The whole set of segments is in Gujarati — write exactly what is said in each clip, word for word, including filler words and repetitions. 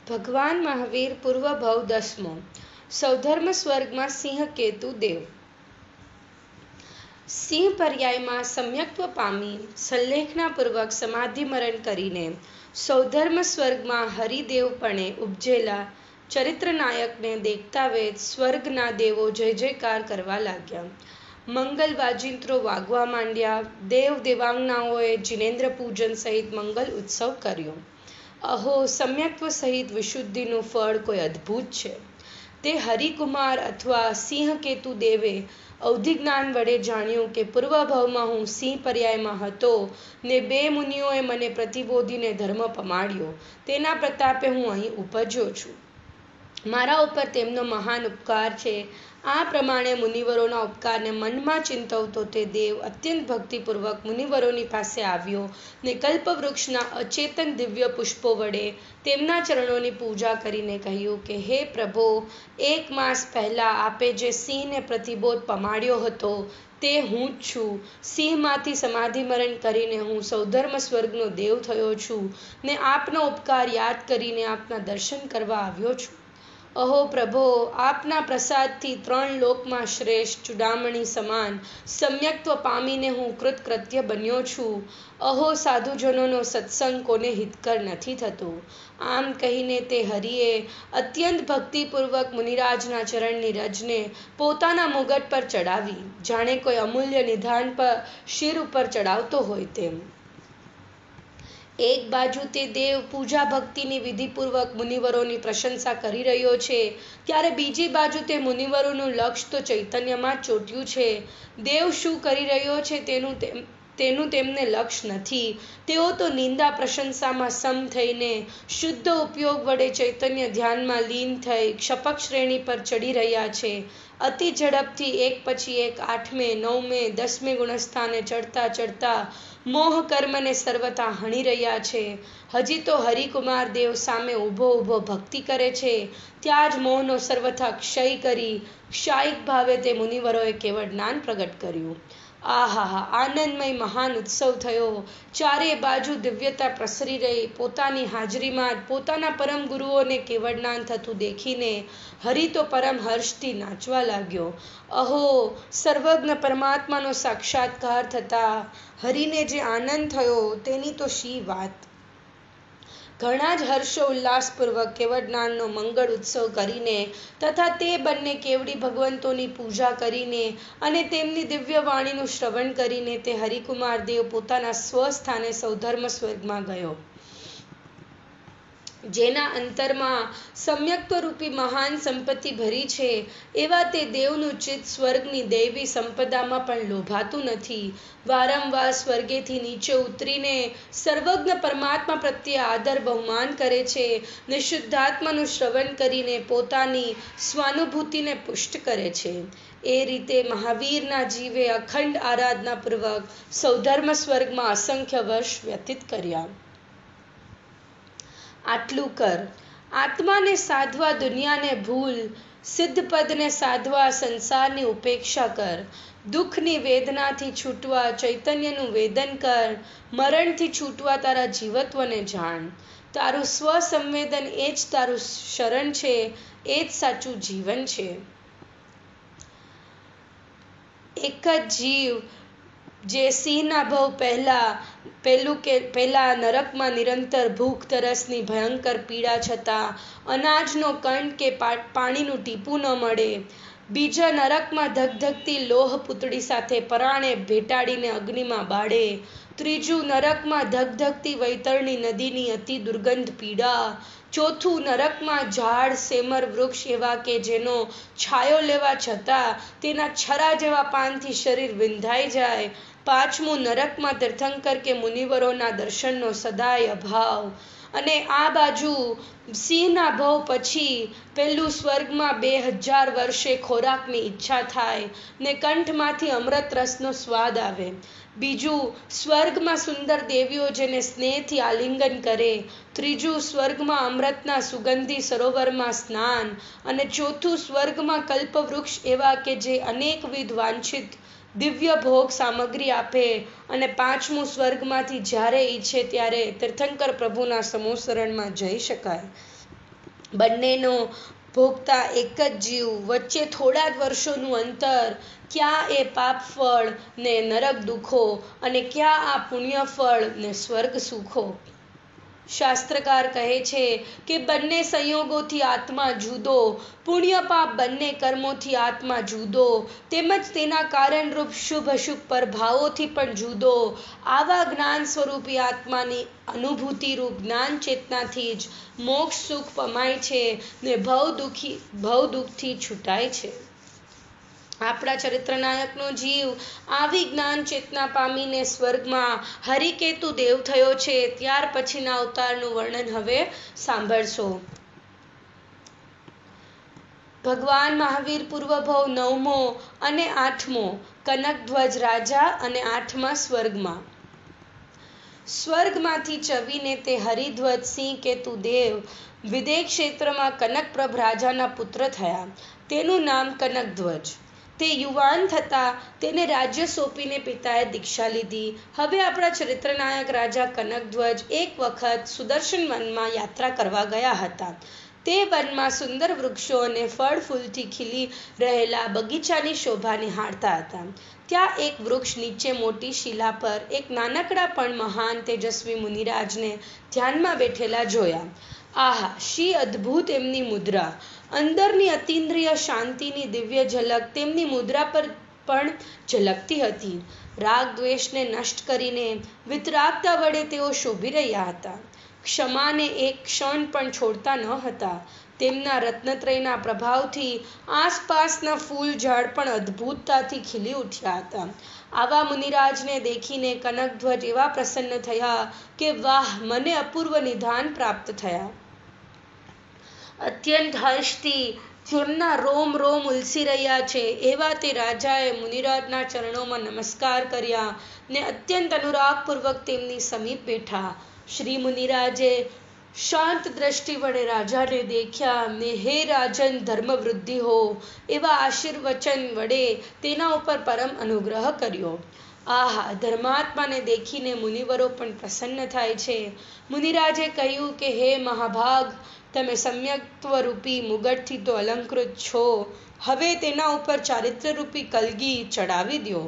ભગવાન મહાવીર પૂર્વભવ દસમો. સૌધર્મ સ્વર્ગમાં સિંહ કેતુ દેવ. સિંહ પર્યાયમાં સમ્યક્ત્વ પામી સંલેખનાપૂર્વક સમાધિમરણ કરીને સૌધર્મ સ્વર્ગમાં હરિદેવપણે ઉપજેલા ચરિત્રનાયકને દેખતા વેત સ્વર્ગના દેવો જય જયકાર કરવા લાગ્યા. મંગલ વાજિંત્રો વાગવા માંડ્યા. દેવ દેવાંગનાઓએ જિનેન્દ્ર પૂજન સહિત મંગલ ઉત્સવ કર્યો. અહો, સમ્યક્ત્વ સહિત વિશુદ્ધિનું ફળ કોઈ અદ્ભુત છે. તે હરિકુમાર અથવા સિંહ કેતુ દેવે અવધિજ્ઞાન વડે જાણ્યું કે પૂર્વભવમાં હું સિંહ પર્યાયમાં હતો ને બે મુનિઓએ મને પ્રતિબોધીને ધર્મ પમાડ્યો. તેના પ્રતાપે હું અહીં ઉપજ્યો છું. મારા ઉપર તેમનો મહાન ઉપકાર છે. આ પ્રમાણે મુનિવરોના ઉપકારને મનમાં ચિંતવતો તે દેવ અત્યંત ભક્તિપૂર્વક મુનિવરોની પાસે આવ્યો ને કલ્પવૃક્ષના અચેતન દિવ્ય પુષ્પો વડે તેમના ચરણોની પૂજા કરીને કહ્યું કે હે પ્રભો, એક માસ પહેલા આપે જે સિંહને પ્રતિબોધ પમાડ્યો હતો તે હું જ છું. સિંહમાંથી સમાધિમરણ કરીને હું સૌધર્મ સ્વર્ગનો દેવ થયો છું ને આપનો ઉપકાર યાદ કરીને આપના દર્શન કરવા આવ્યો છું. અહો પ્રભો, આપના પ્રસાદથી ત્રણ લોકમાં શ્રેષ્ઠ ચૂડામણી સમાન સમ્યક્ત્વ પામીને હું કૃતકૃત્ય બન્યો છું. અહો, સાધુજનોનો સત્સંગ કોને હિતકર નથી થતો. આમ કહીને તે હરિએ અત્યંત ભક્તિપૂર્વક મુનિરાજના ચરણની રજને પોતાના મુગટ પર ચડાવી, જાણે કોઈ અમૂલ્ય નિધાન પર શિર ઉપર ચડાવતો હોય તેમ. એક બાજુ તે દેવ પૂજા ભક્તિની વિધિપૂર્વક મુનિવરોની પ્રશંસા કરી રહ્યો છે, ત્યારે બીજી બાજુ તે મુનિવરોનું લક્ષ તો ચૈતન્યમાં જ ચોંટ્યું છે. દેવ શું કરી રહ્યો છે તેનું તેનું તેમને લક્ષ નથી. તેઓ તો નિંદા પ્રશંસામાં સમ થઈને શુદ્ધ ઉપયોગ વડે ચૈતન્ય ધ્યાનમાં લીન થઈ ક્ષપક શ્રેણી પર ચડી રહ્યા છે. અતિ ઝડપથી એક પછી એક આઠમે, નવમે, દસમે ગુણસ્થાને ચડતા ચડતા મોહ કર્મને સર્વથા હણી રહ્યા છે. હજી તો હરિકુમાર દેવ સામે ઊભો ઊભો ભક્તિ કરે છે, ત્યાં જ મોહનો સર્વથા ક્ષય કરી ક્ષાયિક ભાવે તે મુનિવરોએ કેવળ જ્ઞાન પ્રગટ કર્યું. આહાહા, આનંદમય મહાન ઉત્સવ થયો. ચારે બાજુ દિવ્યતા પ્રસરી રહી. પોતાની હાજરીમાં જ પોતાના પરમ ગુરુઓને કેવળ જ્ઞાન થતું દેખીને હરિ તો પરમ હર્ષથી નાચવા લાગ્યો. અહો, સર્વજ્ઞ પરમાત્માનો સાક્ષાત્કાર થતા હરિને જે આનંદ થયો તેની તો શી વાત. ઘણા જ હર્ષો ઉલ્લાસપૂર્વક કેવળ જ્ઞાનનો મંગળ ઉત્સવ કરીને તથા તે બંને કેવડી ભગવંતોની પૂજા કરીને અને તેમની દિવ્ય વાણીનું શ્રવણ કરીને તે હરિકુમાર દેવ પોતાના સ્વસ્થાને સૌધર્મ સ્વર્ગમાં ગયો. જેના અંતરમાં સમ્યક્ત્વ રૂપી મહાન સંપત્તિ ભરી છે, એવા તે દેવનું ચિત્ત સ્વર્ગની દૈવી સંપદામાં પણ લોભાતું નથી. વારંવાર સ્વર્ગેથી નીચે ઉતરીને સર્વજ્ઞ પરમાત્મા પ્રત્યે આદર બહુમાન કરે છે ને શુદ્ધાત્માનું શ્રવણ કરીને પોતાની સ્વાનુભૂતિને પુષ્ટ કરે છે. એ રીતે મહાવીરના જીવે અખંડ આરાધનાપૂર્વક સૌધર્મ સ્વર્ગમાં અસંખ્ય વર્ષ વ્યતીત કર્યા. આટલું કર. આત્માને સાધવા દુનિયાને ભૂલ, સિદ્ધપદને સાધવા સંસારની ઉપેક્ષા કર. દુઃખની વેદનાથી છૂટવા ચૈતન્યનું વેદન કર. મરણથી છૂટવા તારા જીવત્વને જાણ. તારું સ્વસંવેદન એ જ તારું શરણ છે, એ જ સાચું જીવન છે. એક જ જીવ જે સિંહના ભવ પહેલા પેલું કે પેલા નરકમાં નિરંતર ભૂખ તરસની ભયંકર પીડા છતાં અનાજનો કણ કે પાણીનું ટીપું ન મળે, બીજા નરકમાં ધગધગતી લોહ પૂતળી સાથે પરાણે ભેટાડીને અગ્નિમાં બાળે, ત્રીજું નરકમાં ધગધગતી વૈતરણી નદીની અતિ દુર્ગંધ પીડા, ચોથું નરકમાં ઝાડ સેમર વૃક્ષ એવા કે જેનો છાયો લેવા છતાં તેના છરા જેવા પાનથી શરીર વિંધાઈ જાય, પાંચમું નરકમાં તીર્થંકર કે મુનિવરોના દર્શનનો સદાય અભાવ, અને આ બાજુ સિંહના ભવ પછી પેલું સ્વર્ગમાં બે હજાર વર્ષે ખોરાકની ઈચ્છા થાય ને કંઠમાંથી અમૃત રસનો સ્વાદ આવે, બીજું સ્વર્ગમાં સુંદર દેવીઓ જેને સ્નેહથી આલિંગન કરે, ત્રીજું સ્વર્ગમાં અમૃતના સુગંધી સરોવરમાં સ્નાન, અને ચોથું સ્વર્ગમાં કલ્પવૃક્ષ એવા કે જે અનેકવિધ વાંછિત દિવ્ય ભોગ સામગ્રી આપે, અને પાંચમું સ્વર્ગમાંથી જ્યારે ઈચ્છે ત્યારે તીર્થંકર પ્રભુના સમૂહ શરણમાં જઈ શકાય. બંનેનો ભોગતા એક જ જીવ, વચ્ચે થોડા જ વર્ષોનું અંતર. ક્યાં એ પાપ ફળ ને નરક દુઃખો અને ક્યાં આ પુણ્ય ફળ ને સ્વર્ગ સુખો. શાસ્ત્રકાર કહે છે કે બંને સંયોગોથી આત્મા જુદો, પુણ્ય પાપ બંને કર્મોથી આત્મા જુદો, તેમજ તેના કારણરૂપ શુભ અશુભ પ્રભાવોથી પણ જુદો. આવા જ્ઞાન સ્વરૂપી આત્માની અનુભૂતિરૂપ જ્ઞાન ચેતનાથી જ મોક્ષ સુખ પમાય છે ને ભવ દુઃખી ભવ દુઃખથી છૂટાય છે. આપણા ચરિત્રનાયકનો જીવ આવી જ્ઞાન ચેતના પામીને સ્વર્ગમાં હરિકેતુ દેવ થયો છે. ત્યાર પછીના અવતારનું વર્ણન હવે સાંભળશો. ભગવાન મહાવીર પૂર્વભવ નવમો અને આઠમો, કનકધ્વજ રાજા અને આઠમા સ્વર્ગમાં. સ્વર્ગમાંથી ચવીને તે હરિધ્વજ સિંહ કેતુ દેવ વિદેહ ક્ષેત્રમાં કનકપ્રભ રાજાના પુત્ર થયા. તેનું નામ કનકધ્વજ. તે યુવાન થતાં તેને રાજ્ય સોંપીને પિતાએ દીક્ષા લીધી. હવે આપણા ચરિત્રનાયક રાજા કનકધ્વજ એક વખત સુદર્શન વનમાં યાત્રા કરવા ગયા હતા. તે વનમાં સુંદર વૃક્ષો અને ફળ ફૂલથી ખીલી રહેલા બગીચાની શોભા નિહાળતા હતા. ત્યાં એક વૃક્ષ નીચે મોટી શિલા પર એક નાનકડા પણ મહાન તેજસ્વી મુનિરાજને ધ્યાનમાં બેઠેલા જોયા. આહા, શી અદ્ભુત એમની મુદ્રા! અંદરની અતીન્દ્રિય શાંતિની દિવ્ય ઝલક તેમની મુદ્રા પર પણ ઝલકતી હતી. રાગ દ્વેષને નષ્ટ કરીને વિતરાગતા વડે તેઓ શોભી રહ્યા હતા. ક્ષમાને એક ક્ષણ પણ છોડતા ન હતા. તેમના રત્નત્રયના પ્રભાવથી આસપાસના ફૂલ ઝાડ પણ અદ્ભુતતાથી ખીલી ઉઠ્યા હતા. આવા મુનિરાજને દેખીને કનકધ્વજ એવા પ્રસન્ન થયા કે વાહ, મને અપૂર્વ નિધાન પ્રાપ્ત થયા. અત્યંત હર્ષથી જેમના રોમ રોમ ઉલસી રહ્યા છે એવા તે રાજાએ મુનિરાજના ચરણોમાં નમસ્કાર કર્યા ને અત્યંત અનુરાગપૂર્વક તેમની સમીપ બેઠા. શ્રી મુનિરાજે શાંત દ્રષ્ટિ વડે રાજાને દેખ્યા ને હે રાજન, ધર્મ વૃદ્ધિ હો એવા આશીર્વચન વડે તેના ઉપર પરમ અનુગ્રહ કર્યો. આહા, ધર્માત્માને દેખીને મુનિવરો પણ પ્રસન્ન થાય છે. મુનિરાજે કહ્યું કે હે મહાભાગ, તમે સમ્યક્ત્વરૂપી મુગટથી તો અલંકૃત છો, હવે તેના ઉપર ચારિત્ર્યરૂપી કલગી ચડાવી દો.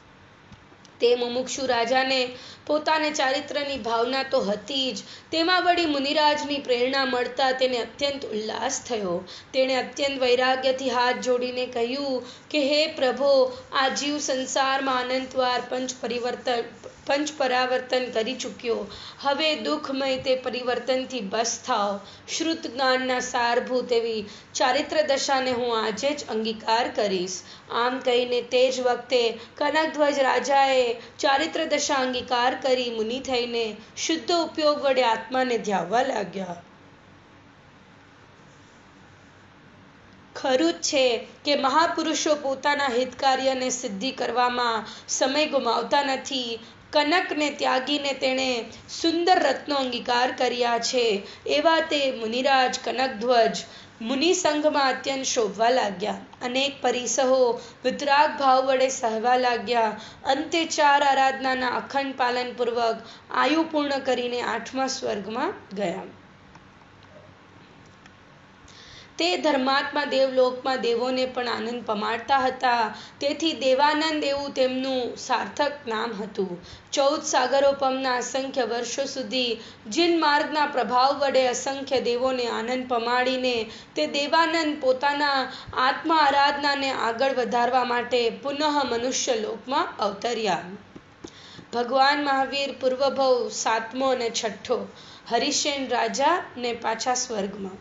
તે મુમુક્ષુ રાજાને પોતાને ચારિત્ર્યની ભાવના તો હતી જ, તેમાં વળી મુનિરાજની પ્રેરણા મળતા તેને અત્યંત ઉલ્લાસ થયો. તેણે અત્યંત વૈરાગ્યથી હાથ જોડીને કહ્યું કે હે પ્રભો, આ જીવ સંસારમાં અનંતવાર પંચ પરિવર્તન પંચ પરાવર્તન કરી ચૂક્યો. હવે દુઃખમય તે પરિવર્તનથી બસ થાવ. શ્રુત જ્ઞાનના સારભૂત એવી ચારિત્ર દશાને હું આજે જ અંગીકાર કરીશ. આમ કહીને તે જ વખતે કનકધ્વજ રાજાએ ચારિત્ર દશા અંગીકાર કરી મુનિ થઈને શુદ્ધ ઉપયોગ વડે આત્માને ધ્યાવવા લાગ્યા. ખરું જ છે કે મહાપુરુષો પોતાના હિતકાર્યને સિદ્ધિ કરવામાં સમય ગુમાવતા નથી. કનકને ત્યાગીને તેણે સુંદર રત્નો અંગીકાર કર્યા છે. એવા તે મુનિરાજ કનકધ્વજ મુનિ સંઘમાં અત્યંત શોભવા લાગ્યા. અનેક પરિસહો વિતરાગ ભાવ વડે સહવા લાગ્યા. અંતે ચાર આરાધનાના અખંડ પાલન પૂર્વક આયુ પૂર્ણ કરીને આઠમા સ્વર્ગમાં ગયા. તે ધર્માત્મા દેવલોકમાં દેવોને પણ આનંદ પમાડતા હતા. તેથી દેવાનંદ એવું તેમનું સાર્થક નામ હતું. ચૌદ સાગરોપમના અસંખ્ય વર્ષો સુધી જીન માર્ગના પ્રભાવ વડે અસંખ્ય દેવોને આનંદ પમાડીને તે દેવાનંદ પોતાના આત્મા આરાધનાને આગળ વધારવા માટે પુનઃ મનુષ્ય લોકમાં અવતર્યા. ભગવાન મહાવીર પૂર્વભવ સાતમો અને છઠ્ઠો, હરિસેન રાજા ને પાછા સ્વર્ગમાં.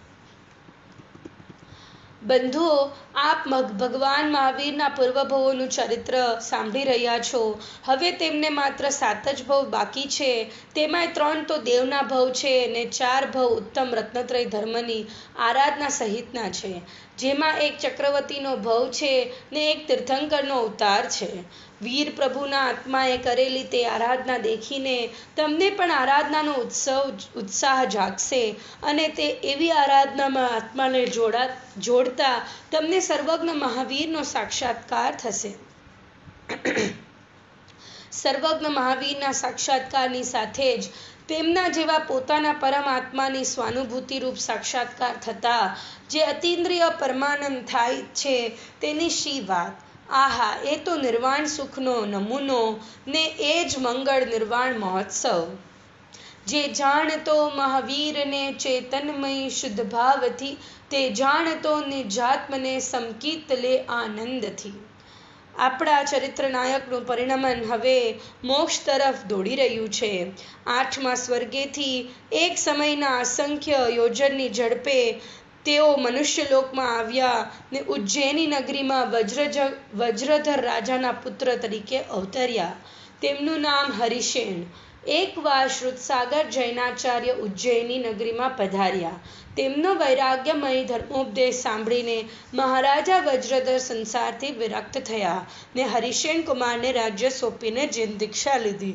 બંધુઓ, આપ ભગવાન મહાવીરના પૂર્વભવોનું ચરિત્ર સાંભળી રહ્યા છો. હવે તેમને માત્ર સાત જ ભવ બાકી છે. તેમાંય ત્રણ તો દેવના ભવ છે ને ચાર ભવ ઉત્તમ રત્નત્રય ધર્મની આરાધના સહિતના છે. જેમાં એક ચક્રવર્તીનો ભવ છે ને એક તીર્થંકરનો અવતાર છે. વીર પ્રભુના આત્માએ કરેલી તે આરાધના દેખીને તમને પણ આરાધનાનો ઉત્સવ ઉત્સાહ જાગશે અને તે એવી આરાધનામાં આત્માને જોડા જોડતા તમને સર્વજ્ઞ મહાવીરનો સાક્ષાત્કાર થશે. સર્વજ્ઞ મહાવીરના સાક્ષાત્કારની સાથે જ તેમના જેવા પોતાના પરમાત્માની સ્વાનુભૂતિ રૂપ સાક્ષાત્કાર થતા જે અતિન્દ્રિય પરમાનંદ થાય છે તેની શી વાત. આહા, એ તો નિર્વાણ સુખનો નમૂનો ને એ જ મંગળ નિર્વાણ મહોત્સવ. જે જાણતો મહાવીરને ચેતનમય શુદ્ધ ભાવથી, તે જાણતો નિજાત્મને સમકીત લે આનંદથી. આપણા ચરિત્ર નાયકનું પરિણમન હવે મોક્ષ તરફ દોડી રહ્યું છે. આઠમા સ્વર્ગેથી એક સમયના અસંખ્ય યોજનની ઝડપે તેઓ મનુષ્યલોકમાં આવ્યા ને ઉજ્જૈની નગરીમાં વજ્રજ વજ્રધર રાજાના પુત્ર તરીકે અવતર્યા. તેમનું નામ હરિશેન. એકવાર શ્રુતસાગર જૈનાચાર્ય ઉજ્જૈની નગરીમાં પધાર્યા. તેમનો વૈરાગ્યમય ધર્મોપદેશ સાંભળીને મહારાજા વજ્રધર સંસારથી વિરક્ત થયા ને હરિશેન કુમારને રાજ્ય સોંપીને જૈન દીક્ષા લીધી.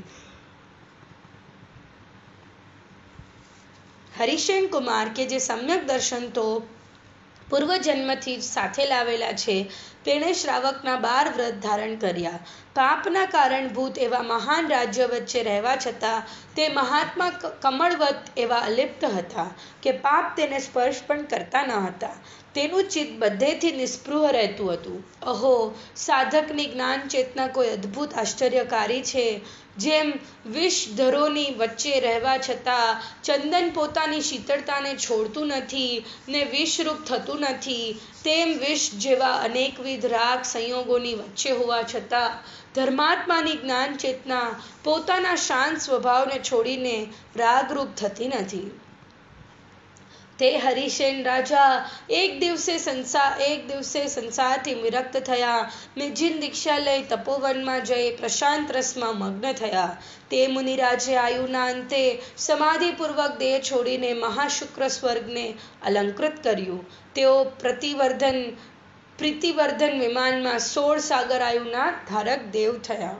હરિશેન કુમાર કે જે સમ્યક દર્શન તો પૂર્વજન્મથી જ સાથે લાવેલા છે, તેણે શ્રાવકના બાર વ્રત ધારણ કર્યા. પાપના કારણભૂત એવા મહાન રાજ્ય વચ્ચે રહેવા છતાં તે મહાત્મા કમળવત એવા અલિપ્ત હતા કે પાપ તેને સ્પર્શ પણ કરતા ન હતા. તેનું ચિત્ત બધેથી નિસ્પૃહ રહેતું હતું. અહો, સાધકની જ્ઞાન ચેતના કોઈ અદ્ભુત આશ્ચર્યકારી છે. જેમ વિષધરોની વચ્ચે રહેવા છતાં ચંદન પોતાની શીતળતાને છોડતું નથી ને વિષરૂપ થતું નથી, તેમ વિષ જેવા અનેકવિધ રાગ સંયોગોની વચ્ચે હોવા છતાં ધર્માત્માની જ્ઞાન ચેતના પોતાના શાંત સ્વભાવને છોડીને રાગરૂપ થતી નથી. તે હરિશેન રાજા એક દિવસે સંસાર એક દિવસે સંસારથી વિરક્ત થયા ને જીન દીક્ષા લઈ તપોવનમાં જઈ પ્રશાંત રસમાં મગ્ન થયા. તે મુનિરાજે આયુના અંતે સમાધિપૂર્વક દેહ છોડીને મહાશુક્ર સ્વર્ગને અલંકૃત કર્યું. તેઓ પ્રતિવર્ધન પ્રીતિવર્ધન વિમાનમાં સોળ સાગર આયુના ધારક દેવ થયા.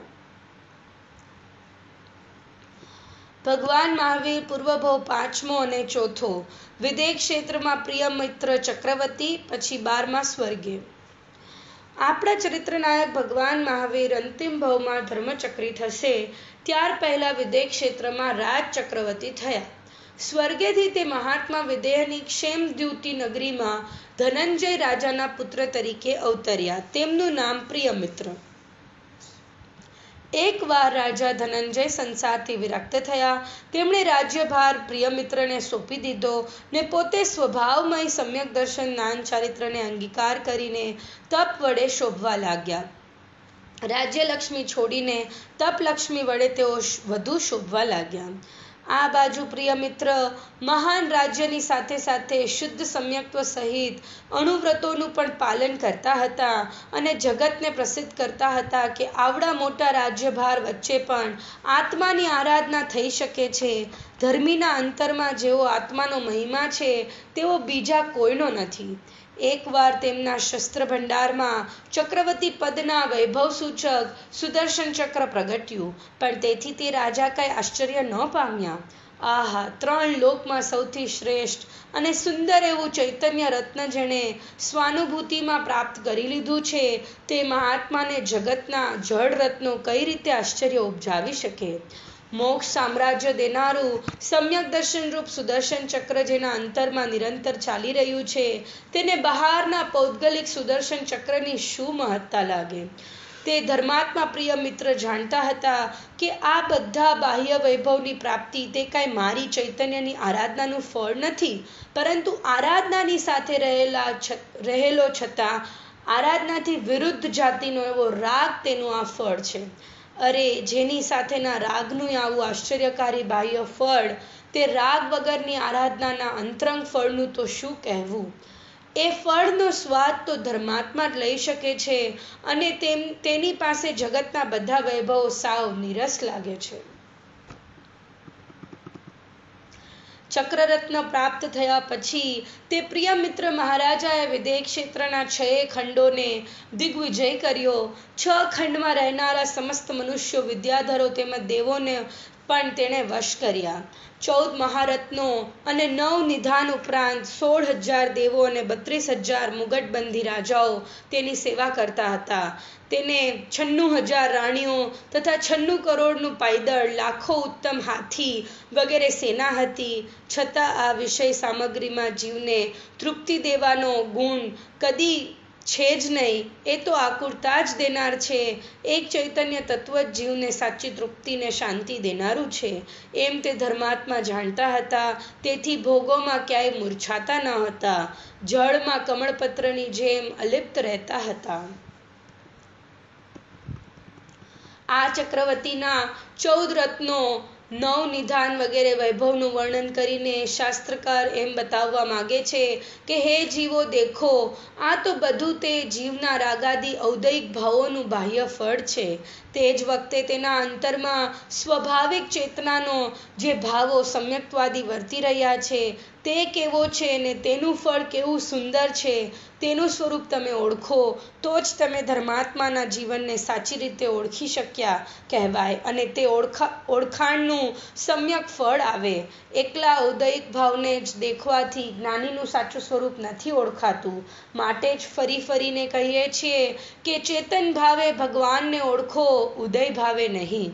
ભગવાન મહાવીર પૂર્વભવ પાંચમો અને ચોથો. વિદેહ ક્ષેત્રમાં પ્રિય મિત્ર ચક્રવર્તી, પછી બારમા સ્વર્ગે. આપણા ચરિત્રનાયક ભગવાન મહાવીર અંતિમ ભવમાં ધર્મચક્રી થશે ત્યાર પહેલા વિદેહ ક્ષેત્રમાં રાજ ચક્રવર્તી થયા. સ્વર્ગેથી તે મહાત્મા વિદેહની ક્ષેમદ્યુતિ નગરીમાં ધનંજય રાજાના પુત્ર તરીકે અવતર્યા. તેમનું નામ પ્રિયમિત્ર. એકવાર રાજા ધનંજય સંસારથી વિરક્ત થયા. તેમણે રાજ્યભાર પ્રિયમિત્રને સોંપી દીધો ને પોતે સ્વભાવમય સમ્યક દર્શન જ્ઞાન ચારિત્રને અંગીકાર કરીને તપ વડે શોભવા લાગ્યા. રાજ્યલક્ષ્મી છોડીને તપલક્ષ્મી વડે તેઓ વધુ શોભવા લાગ્યા. આ બાજુ પ્રિયમિત્ર મહાન રાજ્યની સાથે સાથે શુદ્ધ સમ્યક્ત્વ સહિત અણુવ્રતોનું પણ પાલન કરતા હતા અને જગતને પ્રસિદ્ધ કરતા હતા કે આવડા મોટા રાજ્યભાર વચ્ચે પણ આત્માની આરાધના થઈ શકે છે. ધર્મીના અંતરમાં જેવો આત્માનો મહિમા છે તેવો બીજા કોઈનો નથી. એકવાર તેમના શસ્ત્ર ભંડારમાં ચક્રવર્તી પદના વૈભવ સૂચક સુદર્શન ચક્ર પ્રગટ્યું, પણ તેથી તે રાજા કઈ આશ્ચર્ય ન પામ્યા. આહા, ત્રણ લોકમાં સૌથી શ્રેષ્ઠ અને સુંદર એવું ચૈતન્ય રત્ન જેણે સ્વાનુભૂતિમાં પ્રાપ્ત કરી લીધું છે તે મહાત્માને જગતના જળ રત્નો કઈ રીતે આશ્ચર્ય ઉપજાવી શકે. મોક્ષ સામ્રાજ્ય દેનારું સમ્યક દર્શન રૂપ સુદર્શન ચક્ર જેના અંતરમાં નિરંતર ચાલી રહ્યું છે તેને બહારના પૌદ્ગલિક સુદર્શન ચક્રની શું મહત્તા લાગે. તે ધર્માત્મા પ્રિય મિત્ર જાણતા હતા કે આ બધા બાહ્ય વૈભવની પ્રાપ્તિ તે કાંઈ મારી ચૈતન્યની આરાધનાનું ફળ નથી, પરંતુ આરાધનાની સાથે રહેલા રહેલો છતાં આરાધનાથી વિરુદ્ધ જાતિનો એવો રાગ તેનું આ ફળ છે. અરે, જેની સાથેના રાગનું આવું આશ્ચર્યકારી બાહ્ય ફળ, તે રાગ વગરની આરાધનાના અંતરંગ ફળનું તો શું કહેવું. એ ફળનો સ્વાદ તો ધર્માત્મા જ લઈ શકે છે અને તેમ તેની પાસે જગતના બધા વૈભવો સાવ નીરસ લાગે છે. ચક્રરત્ન પ્રાપ્ત થયા પછી તે પ્રિય મિત્ર મહારાજાએ વિદેહ ક્ષેત્રના છ ખંડોને દિગ્વિજય કર્યો. છ ખંડમાં રહેનારા સમસ્ત મનુષ્યો, વિદ્યાધરો તેમજ દેવોને પણ તેણે વશ કર્યા. ચૌદ મહારત્નો અને નવ નિધાન ઉપરાંત સોળ હજાર દેવો અને બત્રીસ હજાર મુગટબંધી રાજાઓ તેની સેવા કરતા હતા. તેને છન્નું હજાર રાણીઓ તથા છન્નું કરોડનું પાયદળ, લાખો ઉત્તમ હાથી વગેરે સેના હતી. છતાં આ વિષય સામગ્રીમાં જીવને તૃપ્તિ દેવાનો ગુણ કદી છે જ નહીં. એ તો આકુરતા જ દેનાર છે. એક ચૈતન્ય તત્વ જ જીવને સાચી તૃપ્તિને શાંતિ દેનારું છે એમ તે ધર્માત્મા જાણતા હતા. તેથી ભોગોમાં ક્યાંય મૂર્છાતા ન હતા. જળમાં કમળપત્રની જેમ અલિપ્ત રહેતા હતા. આ ચક્રવર્તીના ચૌદ રત્નો, નવ નિધાન વગેરે વૈભવનું વર્ણન કરીને શાસ્ત્રકાર એમ બતાવવા માગે છે કે હે જીવો દેખો, આ તો બધું તે જીવના રાગાદી ઔદયિક ભાવોનું બાહ્ય ફળ છે. તે જ વખતે તેના અંતરમાં સ્વાભાવિક ચેતનાનો જે ભાવો સમ્યક્તવાદી વર્તી રહ્યા છે તે કેવો છે ને તેનું ફળ કેવું સુંદર છે તેનું સ્વરૂપ તમે ઓળખો તો જ તમે ધર્માત્માના જીવનને સાચી રીતે ઓળખી શક્યા કહેવાય અને તે ઓળખા ઓળખાણનું સમ્યક ફળ આવે. એકલા ઔદયિક ભાવને જ દેખવાથી જ્ઞાનીનું સાચું સ્વરૂપ નથી ઓળખાતું. માટે જ ફરી ફરીને કહીએ છીએ કે ચેતન ભાવે ભગવાનને ઓળખો, ઉદય ભાવે નહીં.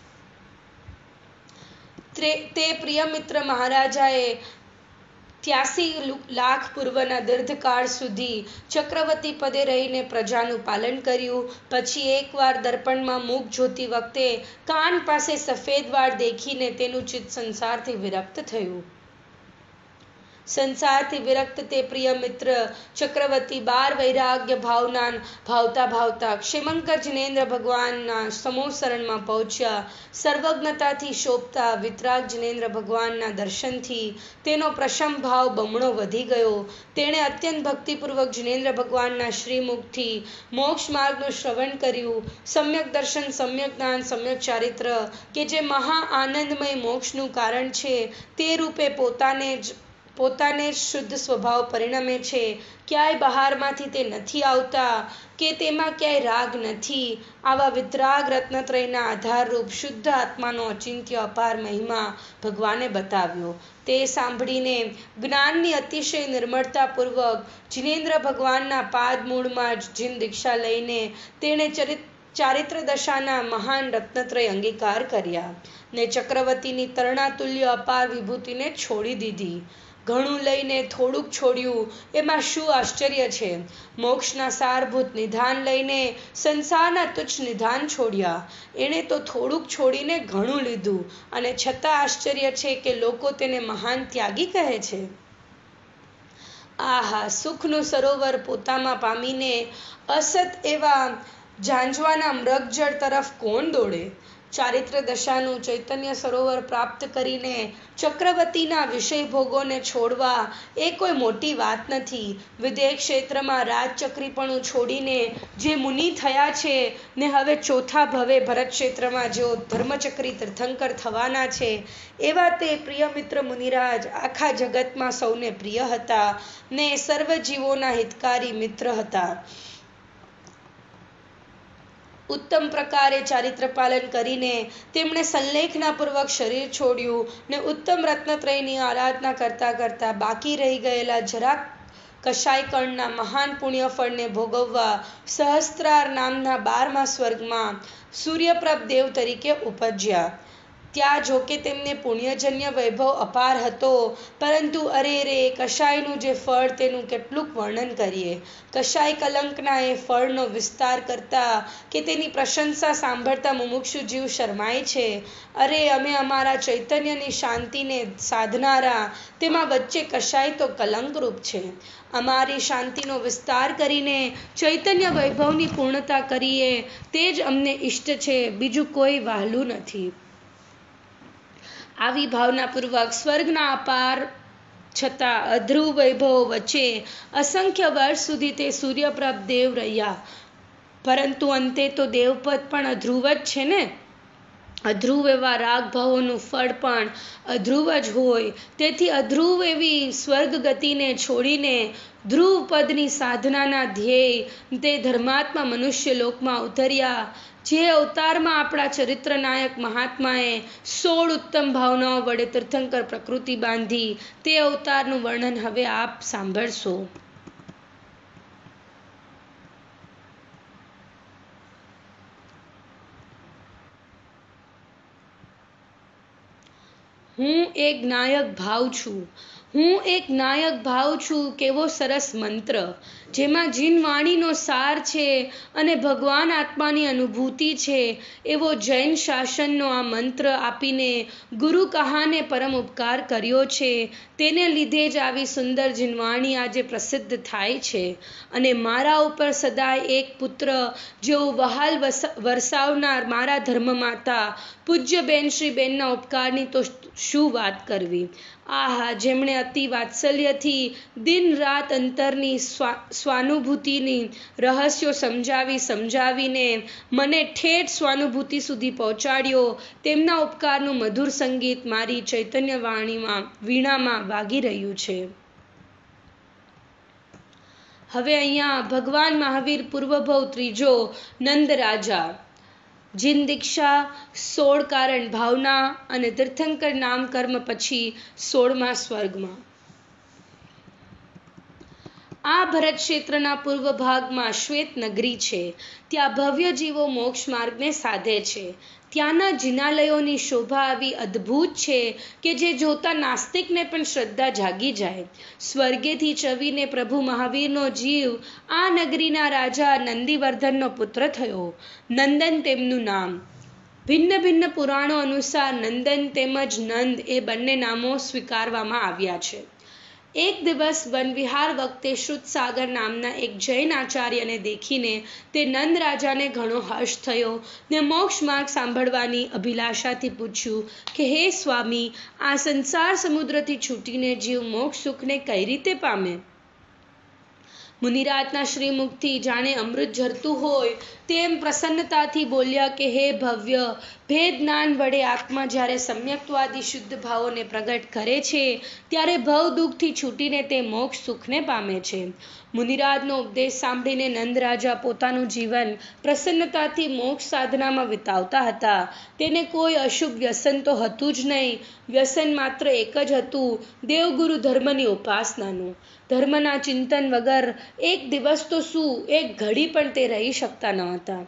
તે પ્રિય મિત્ર મહારાજાએ ત્યાસી લાખ પૂર્વના દીર્ઘકાળ સુધી ચક્રવર્તી પદે રહીને પ્રજાનું પાલન કર્યું. પછી એકવાર દર્પણમાં મુખ જોતી વખતે કાન પાસે સફેદ વાળ દેખીને તેનું ચિત્ત સંસારથી વિરક્ત થયું. સંસારથી વિરક્ત તે પ્રિય મિત્ર ચક્રવર્તી બાર વૈરાગ્ય ભાવના ભાવતા ભાવતા ક્ષેમંકર જિનેન્દ્ર ભગવાનના સમોસરણમાં પહોંચ્યા. સર્વજ્ઞતાથી શોભતા વિતરાગ જિનેન્દ્ર ભગવાનના દર્શનથી તેનો પ્રશમ ભાવ બમણો વધી ગયો. તેણે અત્યંત ભક્તિપૂર્વક જિનેન્દ્ર ભગવાનના શ્રીમુખથી મોક્ષ માર્ગનું શ્રવણ કર્યું. સમ્યક દર્શન, સમ્યક જ્ઞાન, સમ્યક ચારિત્ર કે જે મહા આનંદમય મોક્ષનું કારણ છે તે રૂપે પોતાને જ પોતાને શુદ્ધ સ્વભાવ પરિણમે છે. ક્યાંય બહારમાંથી તે નથી આવતા કે તેમાં ક્યાંય રાગ નથી. આવા વિતરાગ રત્નત્રયના આધારરૂપ શુદ્ધ આત્માનો અચિંત્ય અપાર મહિમા ભગવાને બતાવ્યો. તે સાંભળીને જ્ઞાનની અતિશય નિર્મળતાપૂર્વક જિનેન્દ્ર ભગવાનના પાદમૂળમાં જ જીન દીક્ષા લઈને તેણે ચરિત્ર ચારિત્ર દશાના મહાન રત્નત્રય અંગીકાર કર્યા ને ચક્રવર્તીની તરણાતુલ્ય અપાર વિભૂતિને છોડી દીધી. ઘણું લઈને થોડુંક છોડ્યું એમાં શું આશ્ચર્ય છે? મોક્ષના સારભૂત નિધાન લઈને સંસારના તુચ્છ નિધાન છોડ્યા. એણે તો થોડુંક છોડીને ઘણું લીધું અને છતાં આશ્ચર્ય છે કે લોકો તેને મહાન ત્યાગી કહે છે. આહા, સુખનું સરોવર પોતામાં પામીને અસત એવા ઝાંઝવાના મૃગજળ તરફ કોણ દોડે? ચારિત્ર દશાનું ચૈતન્ય સરોવર પ્રાપ્ત કરીને ચક્રવર્તીના વિષય ભોગોને છોડવા એ કોઈ મોટી વાત નથી. વિદેહ ક્ષેત્રમાં રાજચક્રીપણું છોડીને જે મુનિ થયા છે ને હવે ચોથા ભવે ભરત ક્ષેત્રમાં જેઓ ધર્મચક્રી તીર્થંકર થવાના છે એવા તે પ્રિય મિત્ર મુનિરાજ આખા જગતમાં સૌને પ્રિય હતા ને સર્વ જીવોના હિતકારી મિત્ર હતા. ઉત્તમ પ્રકારે ચારિત્ર પાલન કરીને તેમણે સંલેખનાપૂર્વક શરીર છોડ્યું ને ઉત્તમ રત્નત્રયની આરાધના કરતા કરતા બાકી રહી ગયેલા જરાક કશાયકણના મહાન પુણ્યફળને ભોગવવા સહસ્ત્રાર નામના બારમા સ્વર્ગમાં સૂર્યપ્રભ દેવ તરીકે ઉપજ્યા. ત્યાં જોકે તેમને પુણ્યજન્ય વૈભવ અપાર હતો, પરંતુ અરે રે કશાયનું જે ફળ તેનું કેટલુંક વર્ણન કરીએ. કશાય કલંકના એ ફળનો વિસ્તાર કરતા કે તેની પ્રશંસા સાંભળતા મુમુક્ષુ જીવ શરમાય છે. અરે અમે અમારા ચૈતન્યની શાંતિને સાધનારા, તેમાં વચ્ચે કશાય તો કલંકરૂપ છે. અમારી શાંતિનો વિસ્તાર કરીને ચૈતન્ય વૈભવની પૂર્ણતા કરીએ તે જ અમને ઇષ્ટ છે, બીજું કોઈ વહાલું નથી. આવી ભાવનાપૂર્વક સ્વર્ગના અપાર છતાં અધ્રુવ વૈભવ વચ્ચે અસંખ્ય વર્ષ સુધી તે સૂર્યપ્રભ દેવ રહ્યા. પરંતુ અંતે તો દેવપદ પણ અધ્રુવ જ છે ને. અધ્રુવ એવા રાગ ભાવોનું ફળ પણ અધ્રુવ જ હોય. તેથી અધ્રુવ એવી સ્વર્ગ ગતિને છોડીને ધ્રુવ પદની સાધનાના ધ્યેય તે ધર્માત્મા મનુષ્ય લોકમાં ઉતર્યા. જે અવતારમાં આપણા ચરિત્ર નાયક મહાત્માએ સોળ ઉત્તમ ભાવનાઓ વડે તીર્થંકર પ્રકૃતિ બાંધી, તે અવતારનું વર્ણન હવે આપ સાંભળશો. હું એક નાયક ભાવ છું. હું એક નાયક ભાવ છું કેવો સરસ મંત્ર, જેમાં જીન વાણીનો સાર છે અને ભગવાન આત્માની અનુભૂતિ છે. એવો જૈન શાસનનો આ મંત્ર આપીને ગુરુ કહાને પરમ ઉપકાર કર્યો છે. તેને લીધે જ આવી સુંદર જીનવાણી આજે પ્રસિદ્ધ થાય છે. અને મારા ઉપર સદાય એક પુત્ર જેવું વહાલ વરસાવનાર મારા ધર્મમાતા પૂજ્ય બેન શ્રી બેનના ઉપકારની તો શું વાત કરવી. આહા, જેમણે અતિ વાત્સલ્યથી દિન રાત અંતરની સ્વા સ્વાનુભૂતિની રહસ્યો સમજાવી સમજાવીને મને ઠેઠ સ્વાનુભૂતિ સુધી પહોંચાડ્યો, તેમના ઉપકારનું મધુર સંગીત મારી ચૈતન્ય વાણીમાં વીણામાં વાગી રહ્યું છે. હવે અહીંયા ભગવાન મહાવીર પૂર્વભવ ત્રીજો નંદ રાજા, જીન દીક્ષા, સોળ કારણ ભાવના અને તીર્થંકર નામ કર્મ પછી સોળમા સ્વર્ગમાં. આ ભરત ક્ષેત્રના પૂર્વ ભાગમાં શ્વેત નગરી છે. ત્યાં ભવ્ય જીવો મોક્ષ માર્ગને સાધે છે. ત્યાંના જિનાલયોની શોભા આવી અદ્ભુત છે કે જે જોતા નાસ્તિકને પણ શ્રદ્ધા જાગી જાય. સ્વર્ગેથી ચવીને પ્રભુ મહાવીરનો જીવ આ નગરીના રાજા નંદીવર્ધનનો પુત્ર થયો. નંદન તેમનું નામ. ભિન્ન ભિન્ન પુરાણો અનુસાર નંદન તેમજ નંદ એ બંને નામો સ્વીકારવામાં આવ્યા છે. એક દિવસ વનવિહાર વખતે શ્રુતસાગર નામના એક જૈન આચાર્યને દેખીને તે નંદ રાજાને ઘણો હર્ષ થયો ને મોક્ષ માર્ગ સાંભળવાની અભિલાષાથી પૂછ્યું કે હે સ્વામી, આ સંસાર સમુદ્રથી છૂટીને જીવ મોક્ષ સુખને કઈ રીતે પામે? મુનિરાજના શ્રીમુખથી જાણે અમૃત ઝરતું હોય તેમ પ્રસન્નતાથી બોલ્યા કે હે ભવ્ય, ભેદ જ્ઞાન વડે આત્મા જ્યારે સમ્યક્તવાદી શુદ્ધ ભાવોને પ્રગટ કરે છે ત્યારે ભવ દુઃખથી છૂટીને તે મોક્ષ સુખને પામે છે. મુનિરાજનો ઉપદેશ સાંભળીને નંદ રાજા પોતાનું જીવન પ્રસન્નતાથી મોક્ષ સાધનામાં વિતાવતા હતા. તેને કોઈ અશુભ વ્યસન તો હતું જ નહીં. વ્યસન માત્ર એક જ હતું, દેવગુરુ ધર્મની ઉપાસનાનું. ધર્મના ચિંતન વગર એક દિવસ તો શું, એક ઘડી પણ તે રહી શકતા ન હતા.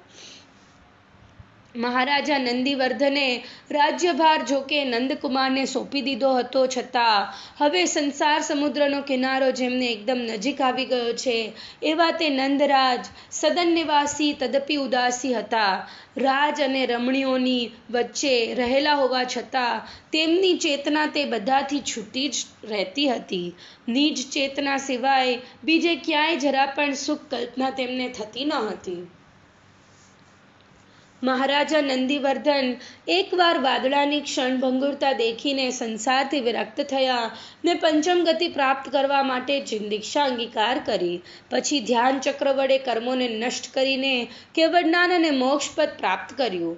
મહારાજા નંદીવર્ધને રાજ્યભાર જોકે નંદકુમારને સોંપી દીધો હતો, છતાં હવે સંસાર સમુદ્રનો કિનારો જેમને એકદમ નજીક આવી ગયો છે એવા તે નંદરાજ સદન નિવાસી તદપી ઉદાસી હતા. રાજ અને રમણીઓની વચ્ચે રહેલા હોવા છતાં તેમની ચેતના તે બધાથી છૂટી જ રહેતી હતી. નિજ ચેતના સિવાય બીજે ક્યાંય જરા પણ સુખ કલ્પના તેમને થતી ન હતી. મહારાજા નંદીવર્ધન એકવાર વાદળાની ક્ષણભંગુરતા દેખીને સંસારથી વિરક્ત થયા ને પંચમ ગતિ પ્રાપ્ત કરવા માટે જીન દીક્ષા અંગીકાર કરી. પછી ધ્યાન ચક્ર વડે કર્મોને નષ્ટ કરીને કેવળ જ્ઞાન અને મોક્ષપદ પ્રાપ્ત કર્યું.